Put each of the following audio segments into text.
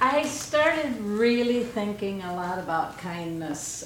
I started really thinking a lot about kindness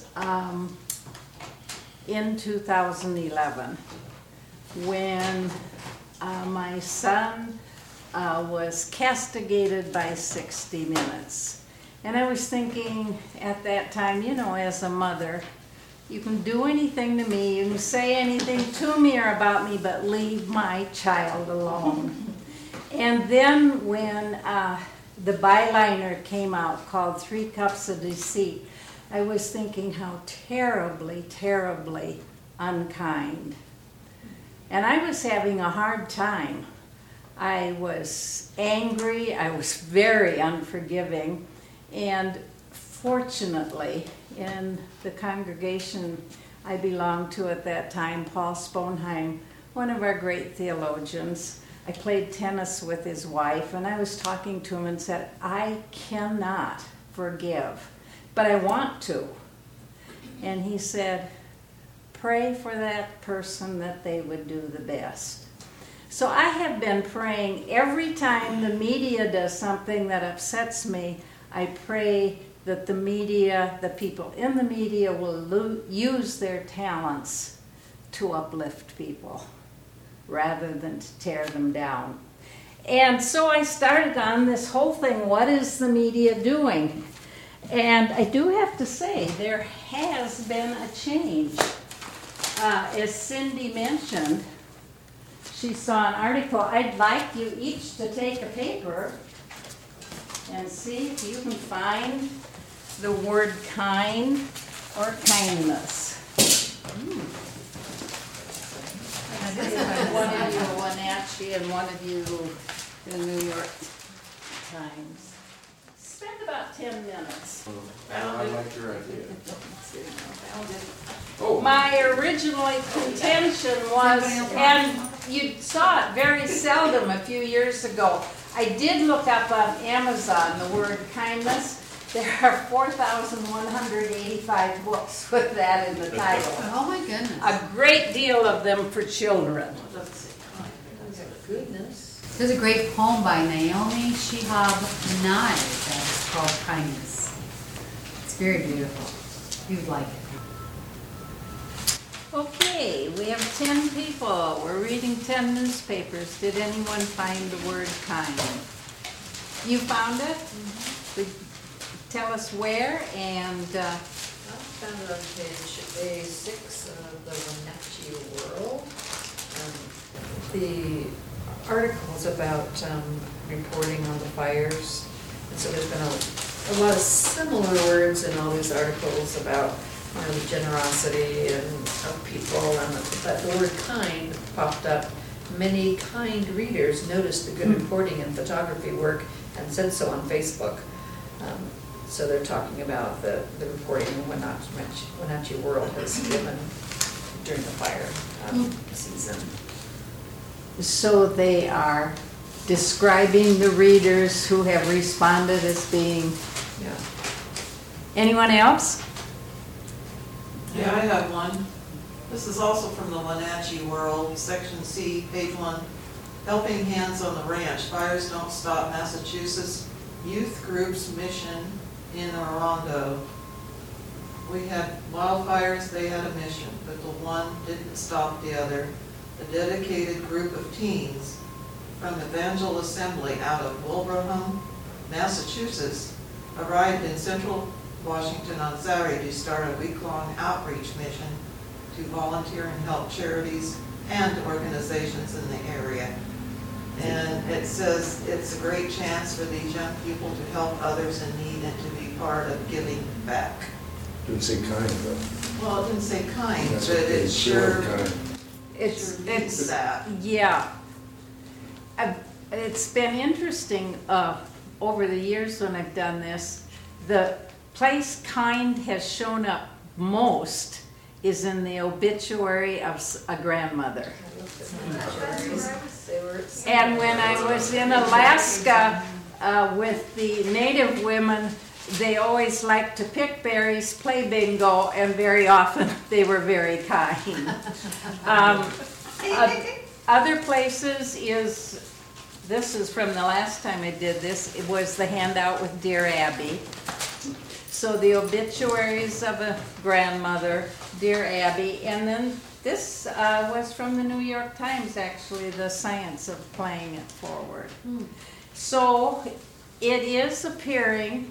in 2011 when my son was castigated by 60 Minutes. And I was thinking at that time, you know, as a mother, you can do anything to me, you can say anything to me or about me, but leave my child alone. And then when the byliner came out called 3 Cups of Deceit, I was thinking how terribly, terribly unkind. And I was having a hard time. I was angry, I was very unforgiving, and fortunately, in the congregation I belonged to at that time, Paul Sponheim, one of our great theologians, I played tennis with his wife, and I was talking to him and said, I cannot forgive, but I want to. And he said, pray for that person that they would do the best. So I have been praying every time the media does something that upsets me, I pray that the media, the people in the media will use their talents to uplift people rather than to tear them down. And so I started on this whole thing, what is the media doing? And I do have to say, there has been a change. As Cindy mentioned, she saw an article. I'd like you each to take a paper and see if you can find the word kind or kindness. One of you Wenatchee and one of you the New York Times. Spend about 10 minutes. I like your idea. My original contention was, and you saw it very seldom a few years ago, I did look up on Amazon the word kindness. There are 4,185 books with that in the title. Oh my goodness. A great deal of them for children. Goodness. There's a great poem by Naomi Shihab Nye that's called Kindness. It's very beautiful. You'd like it. Okay, we have 10 people. We're reading 10 newspapers. Did anyone find the word kind? You found it? Mm-hmm. Tell us where and... I found it on page A6 of the Wenatchee World. The articles about reporting on the fires. And so there's been a lot of similar words in all these articles about the generosity and of people, but the word kind popped up. Many kind readers noticed the good reporting and photography work and said so on Facebook. So they're talking about the reporting Wenatchee World has given during the fire season. So they are describing the readers who have responded as being... Yeah. Anyone else? Yeah, I have one. This is also from the Wenatchee World, Section C, page 1. Helping Hands on the Ranch, Fires Don't Stop Massachusetts Youth Group's Mission in Orondo. We had wildfires, they had a mission, but the one didn't stop the other. A dedicated group of teens from Evangel Assembly out of Wilbraham, Massachusetts, arrived in central Washington on Saturday to start a week-long outreach mission to volunteer and help charities and organizations in the area. And it says it's a great chance for these young people to help others in need and to be part of giving back. Didn't say kind, though. Well, it didn't say kind, That's but okay. it sure Kind. It's that. Yeah. It's been interesting over the years when I've done this. The place kind has shown up most is in the obituary of a grandmother. And when I was in Alaska with the native women, they always liked to pick berries, play bingo, and very often they were very kind. Other places is this is from the last time I did this, it was the handout with Dear Abby. So the obituaries of a grandmother, Dear Abby, and then this was from the New York Times, actually, the science of playing it forward. So it is appearing,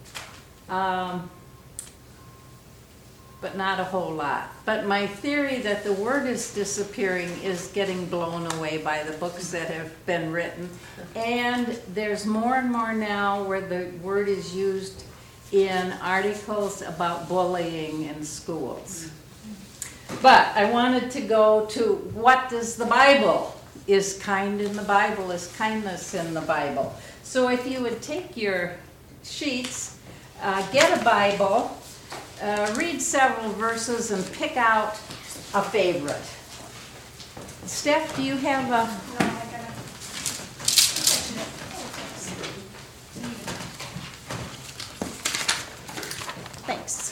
but not a whole lot. But my theory that the word is disappearing is getting blown away by the books that have been written. And there's more and more now where the word is used in articles about bullying in schools. But I wanted to go to what does the Bible, is kind in the Bible, is kindness in the Bible. So if you would take your sheets, get a Bible, read several verses and pick out a favorite. Steph, do you have a... Thanks.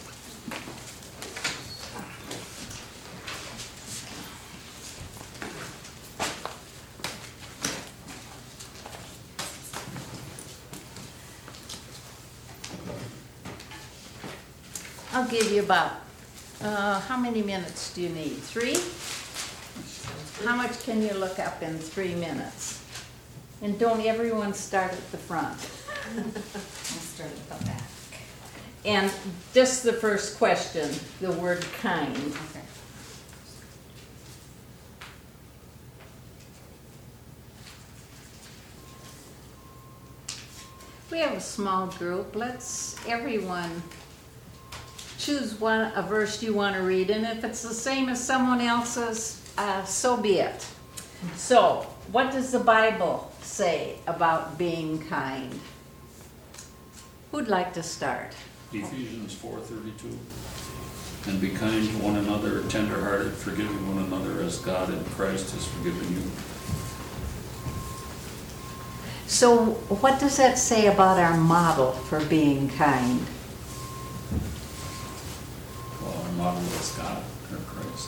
I'll give you about, how many minutes do you need? 3? How much can you look up in 3 minutes? And don't everyone start at the front. I'll start at the back. And just the first question, the word kind. Okay. We have a small group. Let's everyone choose a verse you want to read, and if it's the same as someone else's, so be it. So, what does the Bible say about being kind? Who'd like to start? Ephesians 4:32. And be kind to one another, tender-hearted, forgiving one another as God in Christ has forgiven you. So, what does that say about our model for being kind? Well, our model is God or Christ.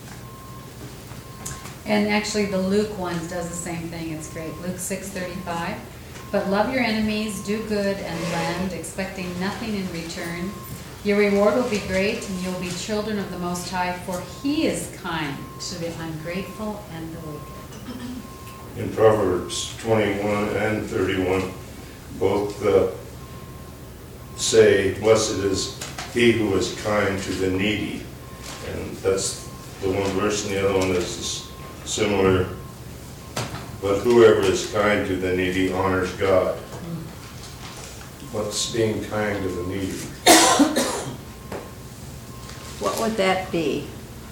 Yeah. And actually, the Luke one does the same thing. It's great. Luke 6:35. But love your enemies, do good, and lend, expecting nothing in return. Your reward will be great, and you will be children of the Most High, for He is kind to the ungrateful and the wicked. In Proverbs 21 and 31, both say, blessed is he who is kind to the needy. And that's the one verse, and the other one is similar. But whoever is kind to the needy honors God. What's being kind to the needy? What would that be?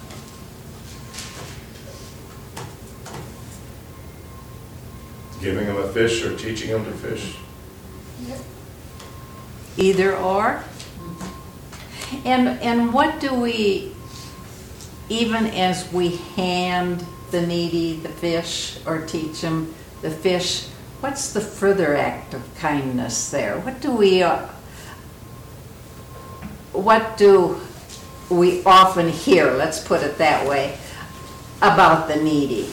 Giving them a fish or teaching them to fish? Either or? And what do we, even as we hand the needy the fish or teach them the fish, what's the further act of kindness there? What do we often hear, let's put it that way, about the needy?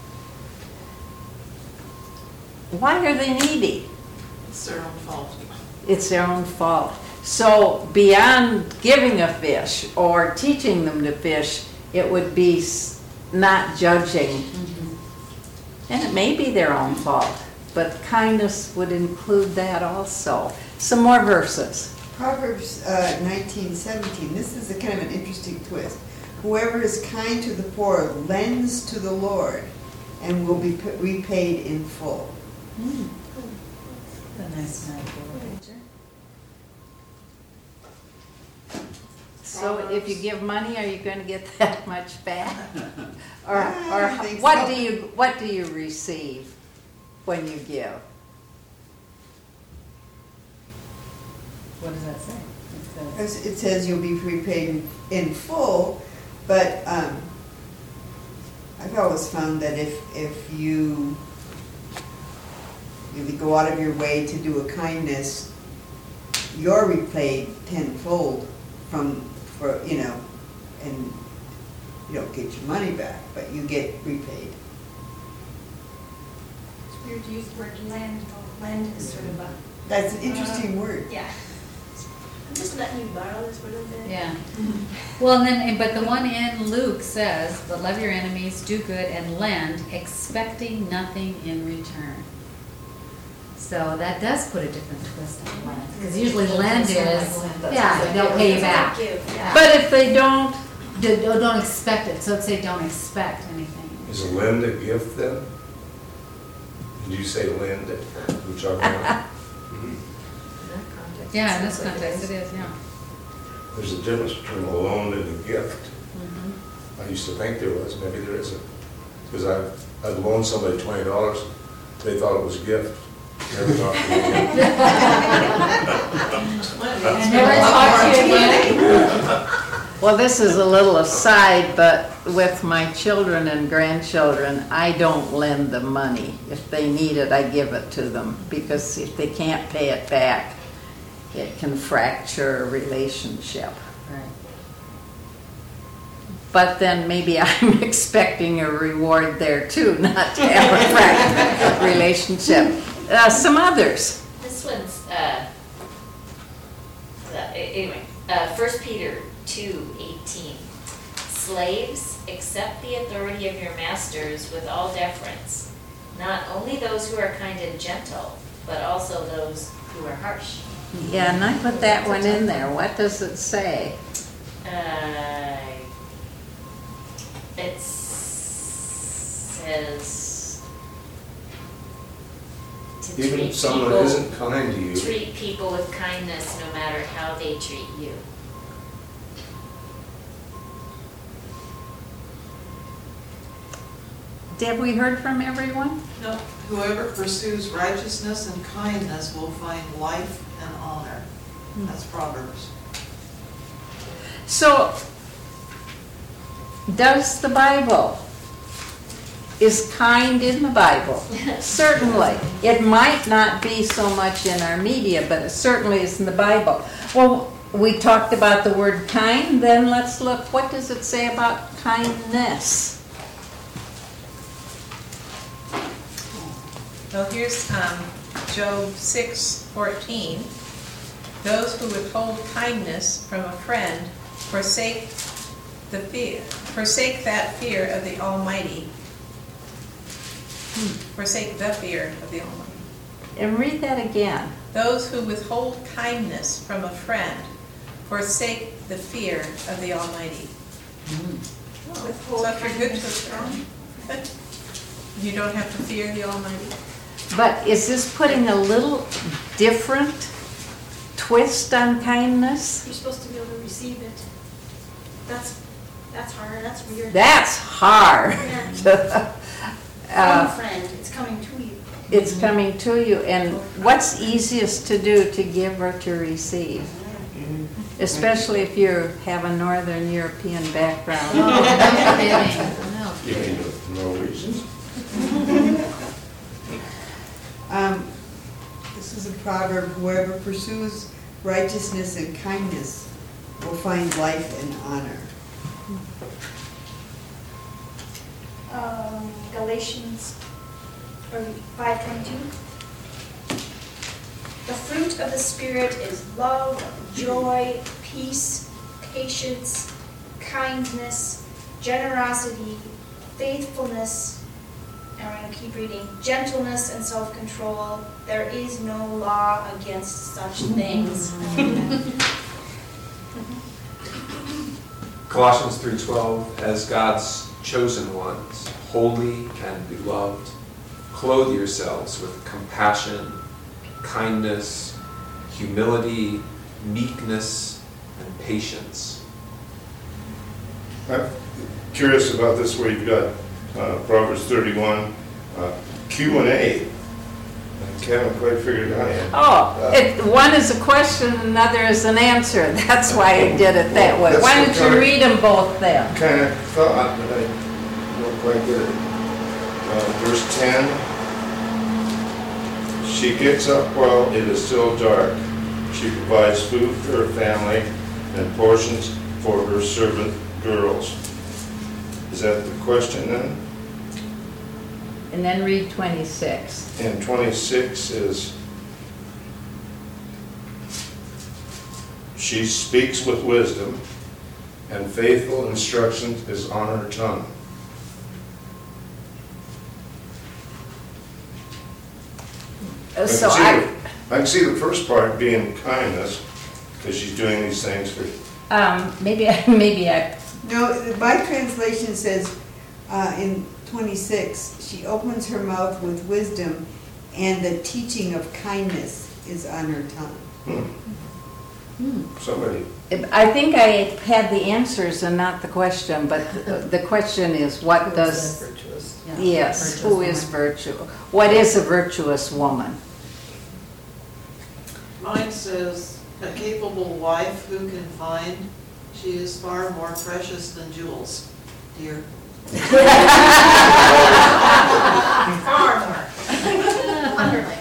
Why are they needy? It's their own fault. It's their own fault. So beyond giving a fish or teaching them to fish, it would be not judging. And it may be their own fault, but kindness would include that also. Some more verses. Proverbs 19:17. This is a kind of an interesting twist. Whoever is kind to the poor lends to the Lord and will be repaid in full. A nice picture. So if you give money, are you going to get that much back? Or I think what so. what do you receive when you give? What does that say? It says, It says you'll be repaid in full, but I've always found that if you really go out of your way to do a kindness, you're repaid tenfold and you don't get your money back, but you get repaid. weird to use the word lend, though. Lend is sort of a, That's an interesting word. yeah. I'm just letting you borrow this for a little bit. Yeah. Well, and then, but the one in Luke says, but love your enemies, do good, and lend, expecting nothing in return. So that does put a different twist on lend, because usually lend is, yeah, they'll pay you back. Give, yeah. But if they don't, Don't expect it, so let's say don't expect anything. Is a lend a gift then? Did you say lend? Which are In that context. Yeah, in this sounds like context is. it is, yeah. There's a difference between a loan and a gift. I used to think there was, maybe there isn't. Because I'd loaned somebody $20, they thought it was a gift. Never talked to me again. And never talk to you again. well, this is a little aside, but with my children and grandchildren, I don't lend them money. If they need it, I give it to them, because if they can't pay it back, it can fracture a relationship. Right. But then maybe I'm expecting a reward there too, not to have a fractured relationship. Some others. This one's, anyway, 1 Peter 2:18. Slaves, accept the authority of your masters with all deference, not only those who are kind and gentle, but also those who are harsh. Yeah, and I put that one in there. What does it say? It says to Even treat if someone people, isn't kind to you, treat people with kindness no matter how they treat you. Have we heard from everyone? No, whoever pursues righteousness and kindness will find life and honor. That's Proverbs. So, does the Bible, is kind in the Bible? Certainly. It might not be so much in our media, but it certainly is in the Bible. Well, we talked about the word kind, then let's look, what does it say about kindness? Well, here's Job 6:14. Those who withhold kindness from a friend forsake that fear of the Almighty. Forsake the fear of the Almighty. And read that again. Those who withhold kindness from a friend forsake the fear of the Almighty. Withhold So if you're good to a kindness friend, you don't have to fear the Almighty. But is this putting a little different twist on kindness? You're supposed to be able to receive it. That's hard, that's weird. That's hard. Yeah. From a friend, it's coming to you. It's coming to you, and what's easiest to do, to give or to receive? Especially if you have a Northern European background. Oh, no kidding. No you kidding. mean no reasons? This is a proverb, whoever pursues righteousness and kindness will find life and honor. Galatians 5:22. The fruit of the Spirit is love, joy, peace, patience, kindness, generosity, faithfulness, and we're going to keep reading, gentleness and self-control. There is no law against such things. Colossians 3:12, as God's chosen ones, holy and beloved, clothe yourselves with compassion, kindness, humility, meekness, and patience. I'm curious about this where you've got Proverbs 31, Q&A. I haven't quite figured it out yet. Oh, one is a question, another is an answer. That's why I did it that way. That's Why what don't you kinda- read them both then? Kind of thought, but I don't quite get it. Verse 10, she gets up while it is still dark. She provides food for her family and portions for her servant girls. Is that the question then? And then read 26. And 26 is, she speaks with wisdom, and faithful instruction is on her tongue. So I can see the first part being kindness, because she's doing these things for, maybe I, No, my translation says, in 26, she opens her mouth with wisdom, and the teaching of kindness is on her tongue. somebody, I think I had the answers and not the question, but the question is, what does, Virtuous. yes, who is virtue? What is a virtuous woman? Mine says, a capable wife who can find, she is far more precious than jewels, dear. Far more. Underline.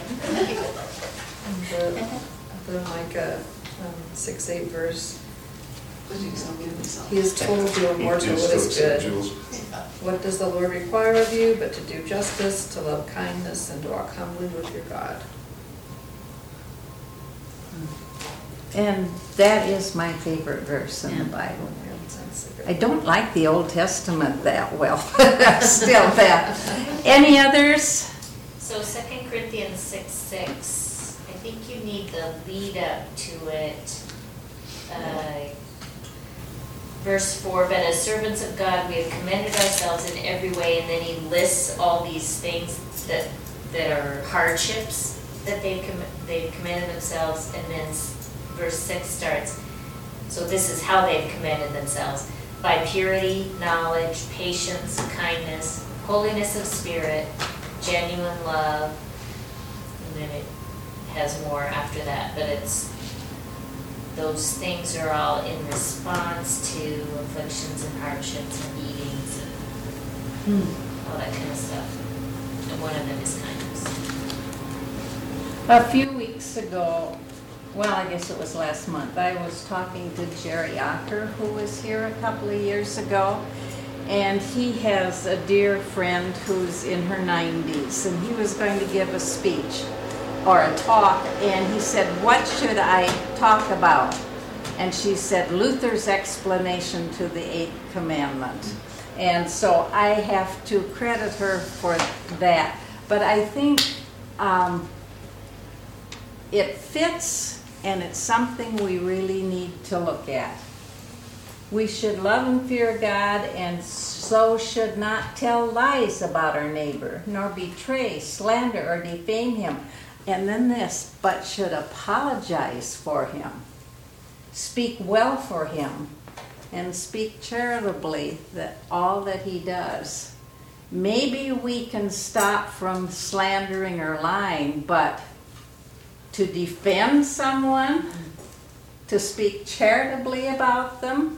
The Micah 6:8 verse, Please don't give me some. he has told you, O mortal, what is good. Jules. What does the Lord require of you but to do justice, to love kindness, and to walk humbly with your God? And that is my favorite verse in the Bible. I don't like the Old Testament that well, still that. Any others? So 2 Corinthians 6:6, I think you need the lead up to it. Verse 4, but as servants of God, we have commended ourselves in every way, and then he lists all these things that are hardships that they've commended themselves, and then verse 6 starts. So this is how they've commended themselves: by purity, knowledge, patience, kindness, holiness of spirit, genuine love, and then it has more after that, but it's, those things are all in response to afflictions and hardships and beatings and all that kind of stuff. And one of them is kindness. A few weeks ago, well, I guess it was last month, I was talking to Jerry Ocker, who was here a couple of years ago, and he has a dear friend who's in her 90s, and he was going to give a speech or a talk, and he said, what should I talk about? And she said, Luther's explanation to the Eighth Commandment. And so I have to credit her for that. But I think it fits, and it's something we really need to look at. We should love and fear God, and so should not tell lies about our neighbor, nor betray, slander, or defame him. And then this, but should apologize for him, speak well for him, and speak charitably that all that he does. Maybe we can stop from slandering or lying, but to defend someone, to speak charitably about them,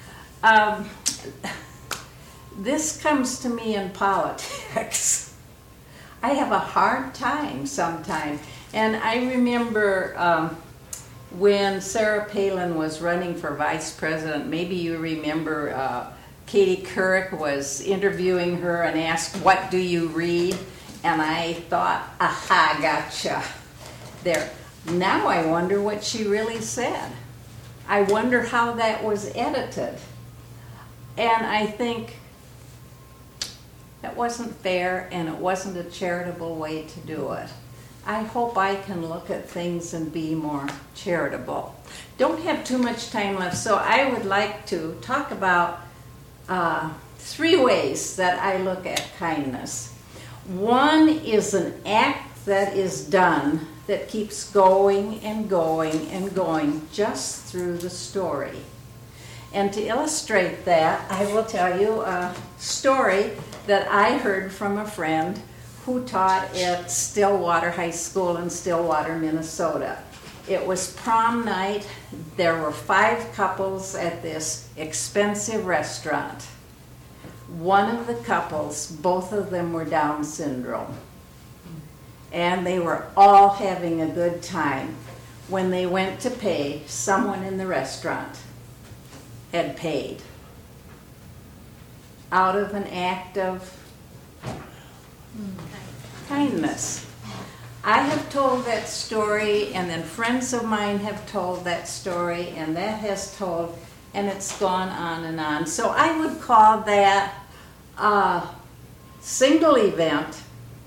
this comes to me in politics. I have a hard time sometimes. And I remember when Sarah Palin was running for vice president, maybe you remember Katie Couric was interviewing her and asked, what do you read? And I thought, aha, gotcha. There. Now I wonder what she really said. I wonder how that was edited. And I think that wasn't fair, and it wasn't a charitable way to do it. I hope I can look at things and be more charitable. Don't have too much time left, so I would like to talk about 3 ways that I look at kindness. One is an act that is done that keeps going and going and going just through the story. And to illustrate that, I will tell you a story that I heard from a friend who taught at Stillwater High School in Stillwater, Minnesota. It was prom night. There were 5 couples at this expensive restaurant. One of the couples, both of them were Down syndrome. And they were all having a good time. When they went to pay, someone in the restaurant had paid out of an act of Kindness. I have told that story, and then friends of mine have told that story, and that has told, and it's gone on and on. So I would call that a single event,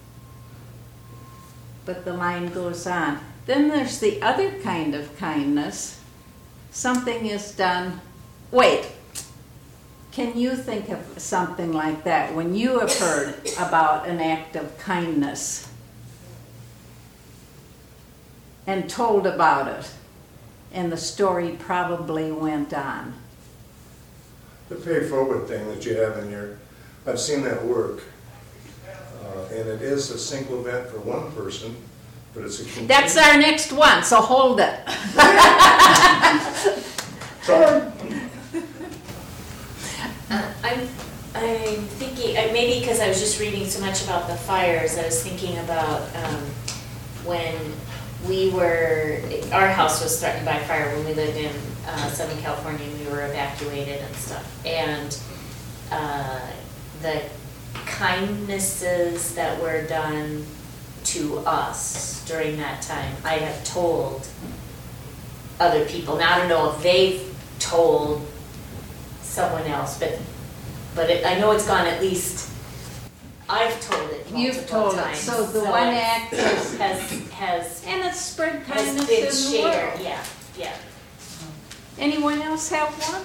but the line goes on. Then there's the other kind of kindness. Something is done. Wait, can you think of something like that when you have heard about an act of kindness and told about it, and the story probably went on? The pay forward thing that you have in your, I've seen that work. And it is a single event for one person, but it's a continued. That's our next one, so hold it. Sorry. I'm thinking, maybe because I was just reading so much about the fires, I was thinking about when our house was threatened by fire when we lived in Southern California, and we were evacuated and stuff. And the kindnesses that were done to us during that time, I have told other people. Now I don't know if they've told someone else, but I know it's gone, at least I've told it multiple You've told it. times. So the one act is, has and it's spread kindness been in the shared. world. Yeah. Anyone else have one?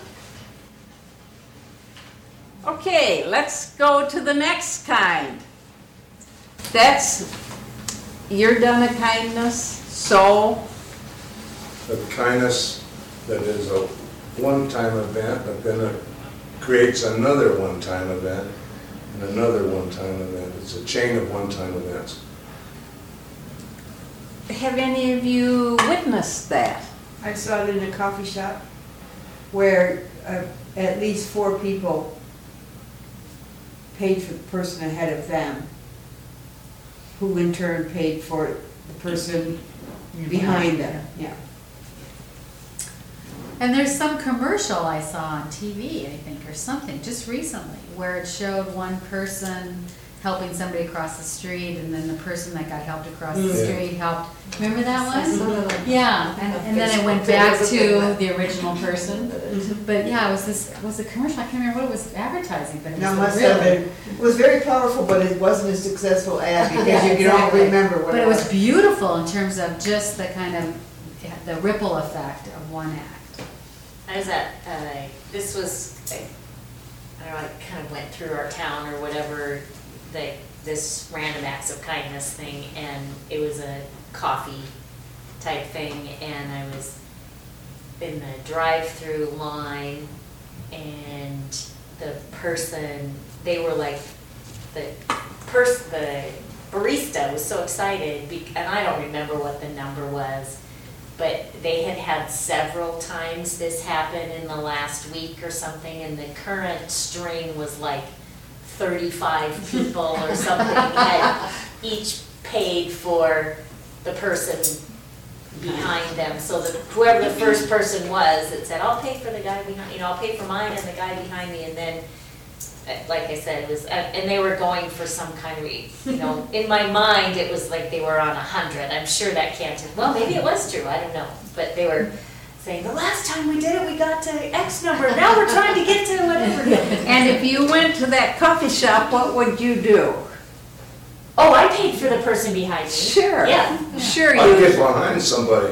Okay, let's go to the next kind. That's, you're done a kindness, so The kindness that is a one-time event, but then it creates another one-time event and another one-time event. It's a chain of one-time events. have any of you witnessed that? I saw it in a coffee shop where at least 4 people paid for the person ahead of them, who in turn paid for the person behind them. Yeah. And there's some commercial I saw on TV, I think, or something, just recently, where it showed one person helping somebody across the street, and then the person that got helped across the street helped. Remember that one? Yeah, and then it went back to the original person. But yeah, it was a commercial. I can't remember what it was advertising, but it No, was must really. have been. It was very powerful, but it wasn't a successful ad because Yeah, you can all exactly. remember what But it was beautiful in terms of just the kind of, the ripple effect of one act. I was at, this was, I don't know, I kind of went through our town or whatever, this random acts of kindness thing, and it was a coffee type thing, and I was in the drive-through line, and the person, they were like, the barista was so excited, and I don't remember what the number was, but they had had several times this happen in the last week or something, and the current string was like 35 people or something had each paid for the person behind them. So that whoever the first person was, it said, I'll pay for the guy behind, I'll pay for mine and the guy behind me. And then, like I said, it was, and they were going for some kind of, in my mind, it was like they were on 100. I'm sure that can't have, well, maybe it was true, I don't know. But they were saying, the last time we did it, we got to X number, now we're trying to get to whatever. And if you went to that coffee shop, what would you do? Oh, I paid for the person behind me. Sure. Yeah. Sure I'd you. get behind somebody.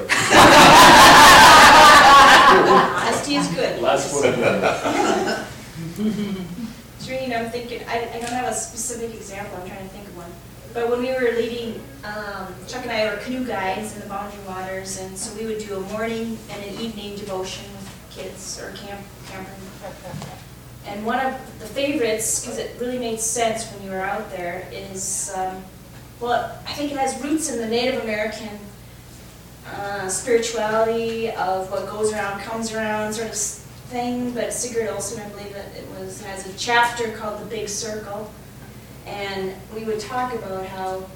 Honesty is good. Last one. Serene, I'm thinking, I don't have a specific example, I'm trying to think of one. But when we were leading, Chuck and I were canoe guides in the Boundary Waters, and so we would do a morning and an evening devotion with kids or campers. And one of the favorites, because it really made sense when you were out there, is, well, I think it has roots in the Native American spirituality of what goes around comes around sort of thing, but Sigurd Olson, I believe that it was, has a chapter called The Big Circle, and we would talk about how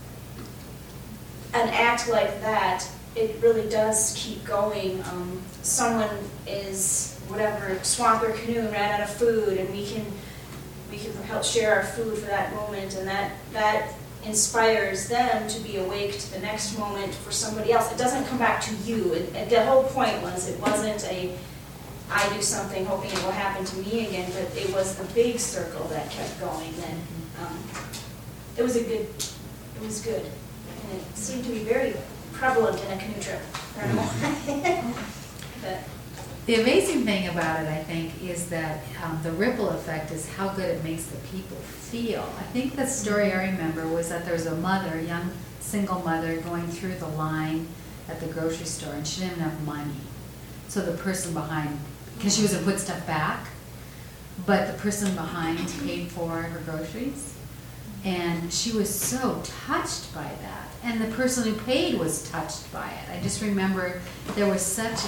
an act like that, it really does keep going. Someone is, whatever, swamped their canoe and ran out of food, and we can we can help share our food for that moment, and that inspires them to be awake to the next moment for somebody else. It doesn't come back to you. And the whole point was, it wasn't I do something hoping it will happen to me again, but it was the big circle that kept going. And it was good. And it seemed to be very prevalent in a canoe trip. I don't know. But The amazing thing about it, I think, is that the ripple effect is how good it makes the people feel. I think the story I remember was that there was a mother, a young single mother, going through the line at the grocery store, and she didn't have enough money. So the person behind, because she was going to put stuff back, but the person behind paid for her groceries. And she was so touched by that. And the person who paid was touched by it. I just remember there was such,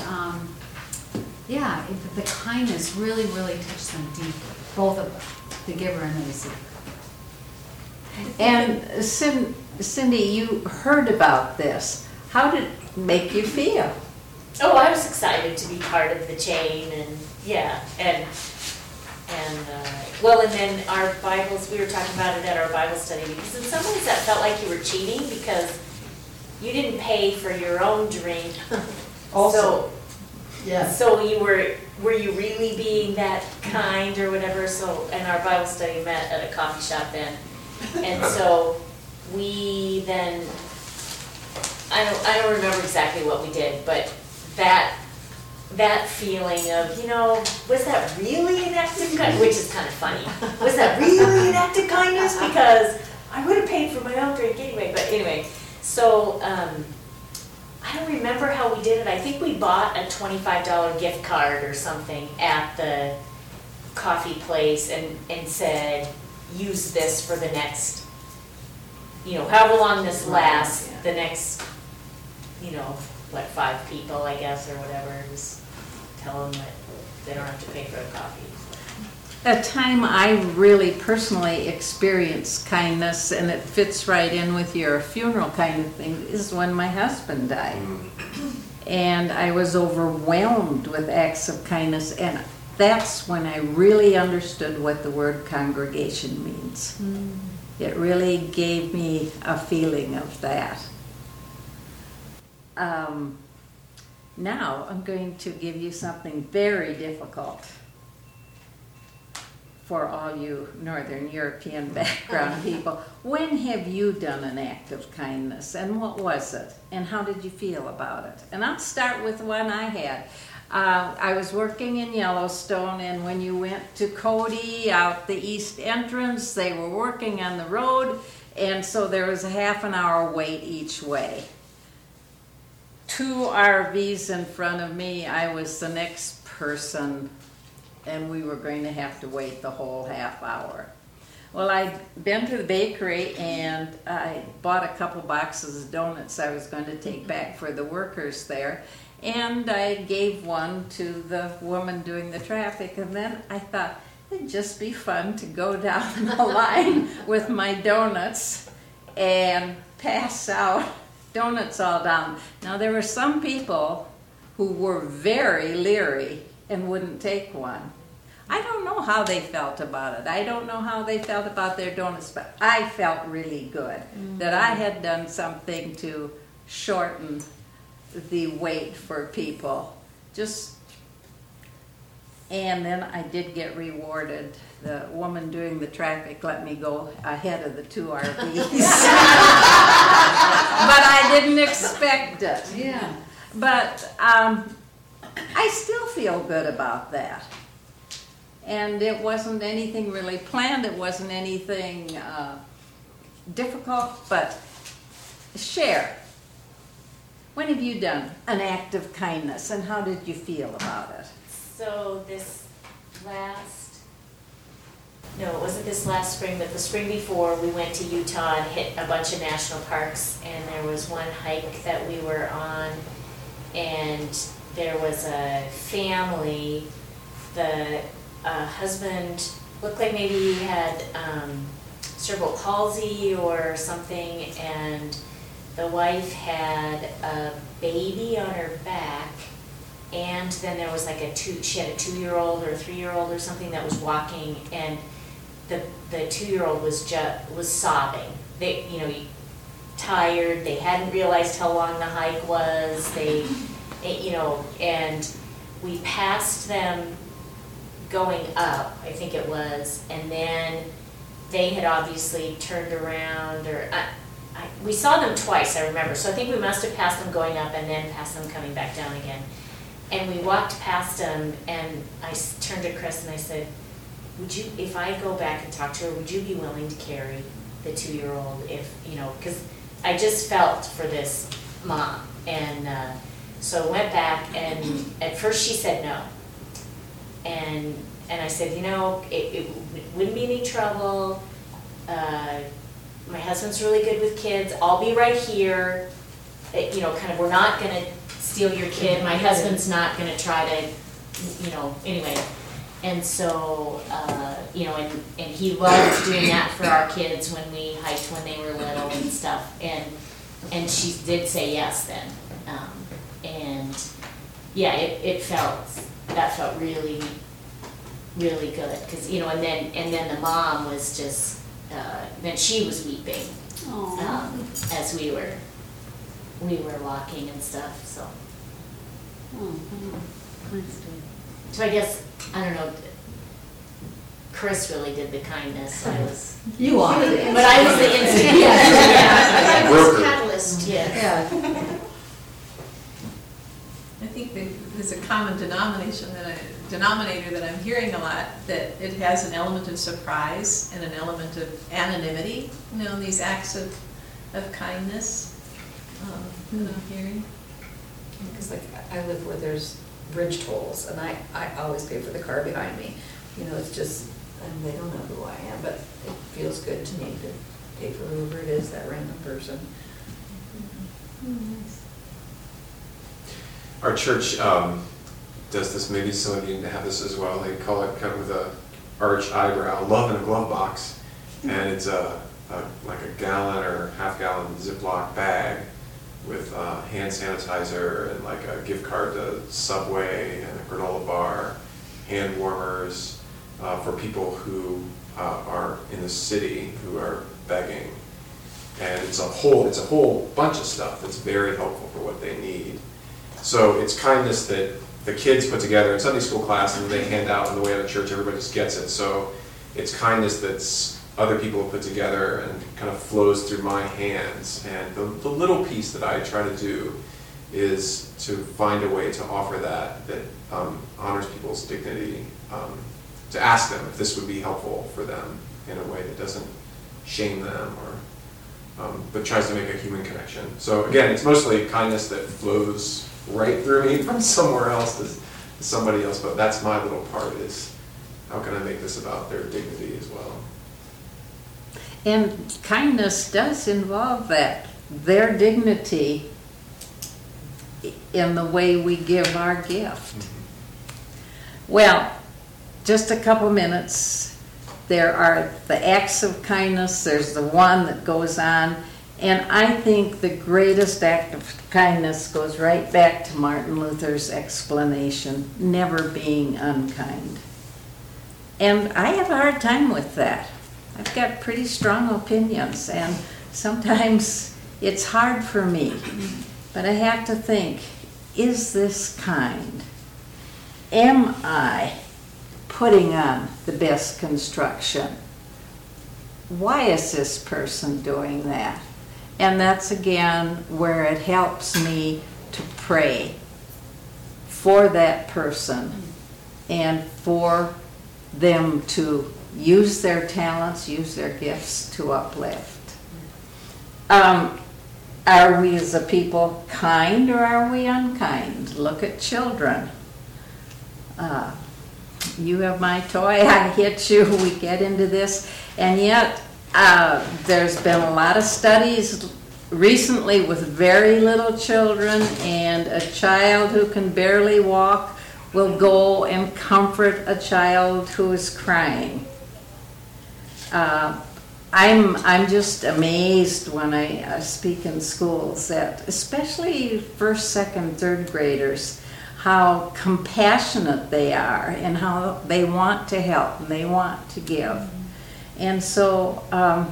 the kindness really, really touched them deeply. Both of them, the giver and the receiver. And Cindy, you heard about this. How did it make you feel? Oh, I was excited to be part of the chain, and yeah, and then our Bibles, we were talking about it at our Bible study, because in some ways that felt like you were cheating, because you didn't pay for your own drink. Also, So you were you really being that kind or whatever? So, and our Bible study met at a coffee shop then, and so we then, I don't remember exactly what we did, but that feeling of, was that really an act of kindness? Which is kind of funny. Was that really an act of kindness? Because I would have paid for my own drink anyway. But anyway, so I don't remember how we did it. I think we bought a $25 gift card or something at the coffee place and said, use this for the next, however long this lasts, the next, 5 people, I guess, or whatever. Just tell them that they don't have to pay for the coffee. a time I really personally experienced kindness, and it fits right in with your funeral kind of thing, is when my husband died. And I was overwhelmed with acts of kindness, and that's when I really understood what the word congregation means. It really gave me a feeling of that. Now I'm going to give you something very difficult for all you Northern European background people. When have you done an act of kindness, and what was it, and how did you feel about it? And I'll start with one I had. I was working in Yellowstone, and when you went to Cody out the east entrance, they were working on the road, and so there was a half an hour wait each way. 2 RVs in front of me, I was the next person, and we were going to have to wait the whole half hour. Well, I'd been to the bakery, and I bought a couple boxes of donuts I was going to take back for the workers there, and I gave one to the woman doing the traffic, and then I thought it'd just be fun to go down the line with my donuts and pass out donuts all down. Now, there were some people who were very leery and wouldn't take one. I don't know how they felt about it. I don't know how they felt about their donuts, but I felt really good that I had done something to shorten the wait for people. And then I did get rewarded. The woman doing the traffic let me go ahead of the 2 RVs. But I didn't expect it. Yeah. But I still feel good about that. And it wasn't anything really planned. It wasn't anything difficult, but share. When have you done an act of kindness, and how did you feel about it? So it wasn't this last spring, but the spring before, we went to Utah and hit a bunch of national parks, and there was one hike that we were on, and there was a family. The husband looked like maybe he had cerebral palsy or something, and the wife had a baby on her back, and then there was like she had a 2-year-old or a 3-year-old or something that was walking, and the 2-year-old was sobbing. They, tired, they hadn't realized how long the hike was, and we passed them going up, I think it was, and then they had obviously turned around, or we saw them twice, I remember, so I think we must have passed them going up and then passed them coming back down again. And we walked past them, and I turned to Chris and I said, would you, if I go back and talk to her, would you be willing to carry the 2-year-old if, because I just felt for this mom. And so I went back, and at first she said no. And I said, it wouldn't be any trouble. My husband's really good with kids. I'll be right here. We're not going to steal your kid. My husband's not going to try to, anyway. And so, and he loved doing that for our kids when we hiked when they were little and stuff. And she did say yes then. That felt really, really good. Because, and then the mom was just, then she was weeping as we were walking and stuff, so. So I guess, I don't know, Chris really did the kindness. I was. You are. But I was the instigator. I was the catalyst. Yeah. I think there's a common denominator that I'm hearing a lot, that it has an element of surprise and an element of anonymity, these acts of kindness that I'm hearing. Because I live where there's bridge tolls, and I always pay for the car behind me. It's just, and they don't know who I am, but it feels good to me to pay for whoever it is, that random person. Nice. Our church does this, maybe some of you have this as well. They call it kind of with a arch eyebrow, love in a glove box. And it's like a gallon or half-gallon Ziploc bag with hand sanitizer and like a gift card to Subway and a granola bar, hand warmers for people who are in the city who are begging. And it's a whole bunch of stuff that's very helpful for what they need. So it's kindness that the kids put together in Sunday school class and they hand out on the way out of church. Everybody just gets it. So it's kindness that's other people have put together and kind of flows through my hands. And the little piece that I try to do is to find a way to offer that honors people's dignity, to ask them if this would be helpful for them in a way that doesn't shame them but tries to make a human connection. So again, it's mostly kindness that flows right through me from somewhere else to somebody else, but that's my little part, is how can I make this about their dignity as well. And kindness does involve that, their dignity in the way we give our gift. Mm-hmm. Well, just a couple minutes. There are the acts of kindness, there's the one that goes on, and I think the greatest act of kindness goes right back to Martin Luther's explanation, never being unkind. And I have a hard time with that. I've got pretty strong opinions, and sometimes it's hard for me. But I have to think, is this kind? Am I putting on the best construction? Why is this person doing that? And that's again where it helps me to pray for that person and for them to use their talents, use their gifts to uplift. Are we as a people kind or are we unkind? Look at children. You have my toy, I hit you, we get into this. And yet, there's been a lot of studies recently with very little children, and a child who can barely walk will go and comfort a child who is crying. I'm just amazed when I speak in schools that, especially first, second, third graders, how compassionate they are and how they want to help and they want to give. And so,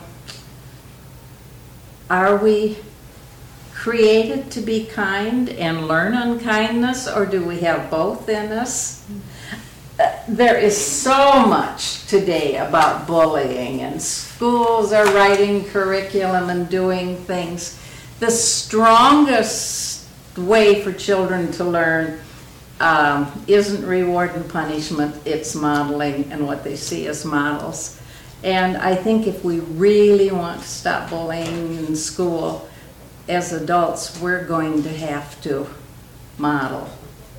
are we created to be kind and learn unkindness, or do we have both in us? There is so much today about bullying, and schools are writing curriculum and doing things. The strongest way for children to learn isn't reward and punishment, it's modeling and what they see as models. And I think if we really want to stop bullying in school, as adults, we're going to have to model.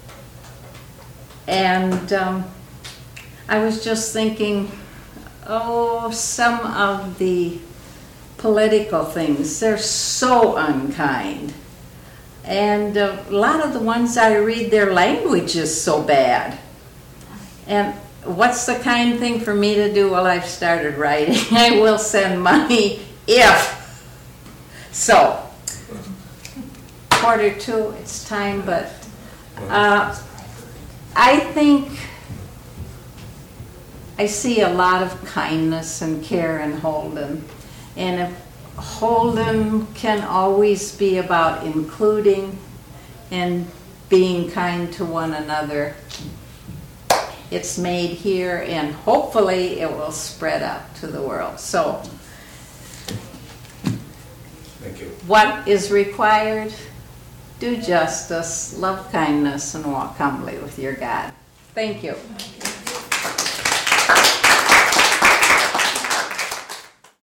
And I was just thinking, some of the political things, they're so unkind. And a lot of the ones I read, their language is so bad. And what's the kind thing for me to do? Well, I've started writing. I will send money if. So, 1:45, it's time, but I think I see a lot of kindness and care in Holden. And if Holden can always be about including and being kind to one another, it's made here, and hopefully it will spread out to the world. So, Thank you. what is required? Do justice, love kindness, and walk humbly with your God. Thank you.